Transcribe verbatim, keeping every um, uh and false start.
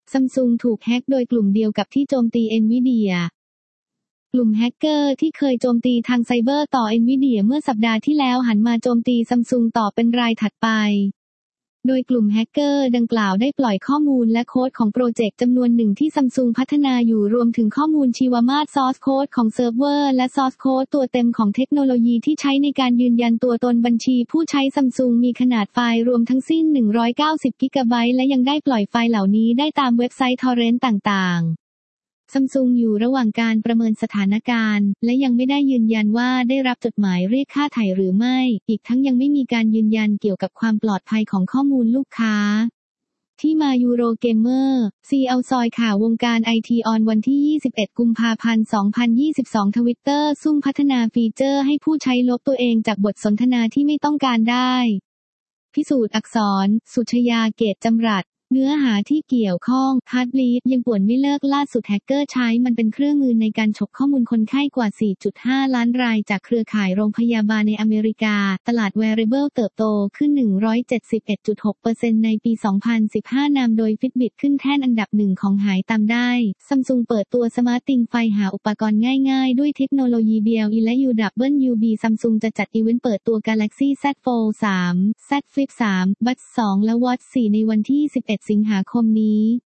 Samsung ถูกแฮ็กโดยกลุ่มเดียวกับที่โจมตี Nvidia กลุ่มแฮกเกอร์ที่เคยโจมตีทางไซเบอร์ต่อ Nvidia เมื่อสัปดาห์ที่แล้วหันมาโจมตี Samsung ต่อเป็นรายถัดไปโดยกลุ่มแฮกเกอร์ดังกล่าวได้ปล่อยข้อมูลและโค้ดของโปรเจกต์จำนวนหนึ่งที่ Samsung พัฒนาอยู่รวมถึงข้อมูลชีวมาตร Source Code ของเซิร์ฟเวอร์และ Source Code ตัวเต็มของเทคโนโลยีที่ใช้ในการยืนยันตัวตนบัญชีผู้ใช้ Samsung มีขนาดไฟล์รวมทั้งสิ้นหนึ่งร้อยเก้าสิบกิกะไบต์และยังได้ปล่อยไฟล์เหล่านี้ได้ตามเว็บไซต์ Torrent ต่างๆSamsung อยู่ระหว่างการประเมินสถานการณ์และยังไม่ได้ยืนยันว่าได้รับจดหมายเรียกค่าไถ่หรือไม่อีกทั้งยังไม่มีการยืนยันเกี่ยวกับความปลอดภัยของข้อมูลลูกค้าที่มายูโรเกมเมอร์ซีเอาซอยข่าววงการไอทีออนวันที่ยี่สิบเอ็ดกุมภาพันธ์สองพันยี่สิบสอง Twitter ซุ่มพัฒนาฟีเจอร์ให้ผู้ใช้ลบตัวเองจากบทสนทนาที่ไม่ต้องการได้พิสูจน์อักษรสุชยาเกตจำรัดเนื้อหาที่เกี่ยวข้องฮาร์ดลีดยังป่วนไม่เลิกล่าสุดแฮกเกอร์ใช้มันเป็นเครื่องมือในการฉกข้อมูลคนไข้กว่า สี่จุดห้า ล้านรายจากเครือข่ายโรงพยาบาลในอเมริกาตลาด Wearable เติบโตขึ้น หนึ่งร้อยเจ็ดสิบเอ็ดจุดหกเปอร์เซ็นต์ ในปี สองพันสิบห้า นำโดย Fitbit ขึ้นแท่นอันดับหนึ่งของหายตามได้ Samsung เปิดตัวสมาร์ตติงไฟหาอุปกรณ์ง่ายๆด้วยเทคโนโลยี บี แอล อี และ ยู ดับเบิลยู บี Samsung จะจัดอีเวนต์เปิดตัว Galaxy Z Fold สาม Z Flip สาม Buds สองและ Watch สี่ในวันที่สิบเอ็ดสิงหาคมนี้